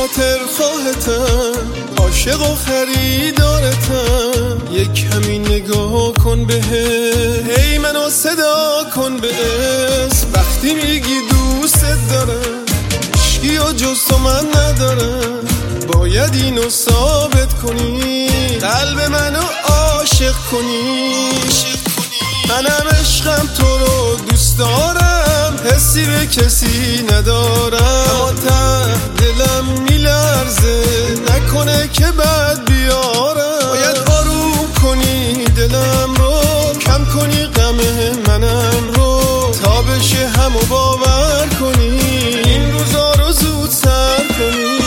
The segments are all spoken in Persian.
خاطر خواهتم، عاشق و خریدارتم. یک کمی نگاه کن بهت، هی منو صدا کن به اسم. وقتی میگی دوست دارم، عشقی و جز تو من ندارم. باید اینو ثابت کنی، قلب منو عاشق کنی. منم عشقم تو رو دوست دارم، حسی به کسی ندارم. اما ته دلم میلرزه، نکنه که بد بیارم. باید آروم کنی دلم رو، کم کنی غم منم رو، تا بشه همو باور کنی، این روزا رو زود سر کنی.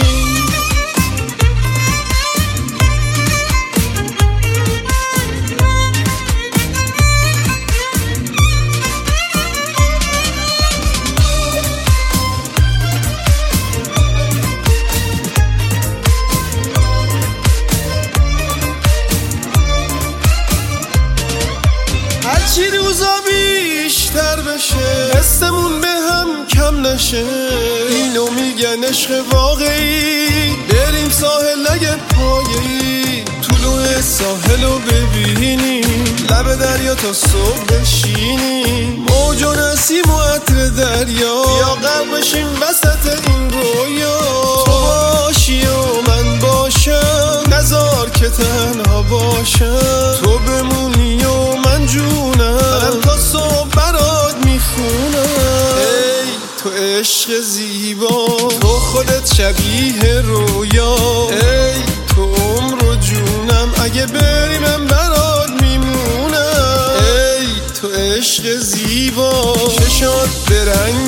هرچی روزا بیشتر بشه، حسمون به هم کم نشه. اینو میگن عشق واقعی، بریم ساحل اگه پایه‌ای. طلوع ساحلو ببینیم، لب دریا تا صبح بشینیم. موج و نسیم و عطر دریا، یا غرق بشیم وسط این رویا. تو باشی و من باشم، نذار که تنها باشم. تو بمونی و من جونم، تا صبح برات میخونم. ای تو عشق زیبا، تو خودت شبیه رویا. ای تو عمر و جونم، اگه بری من برات میمونم. ای تو عشق زیبا، چشات برنگ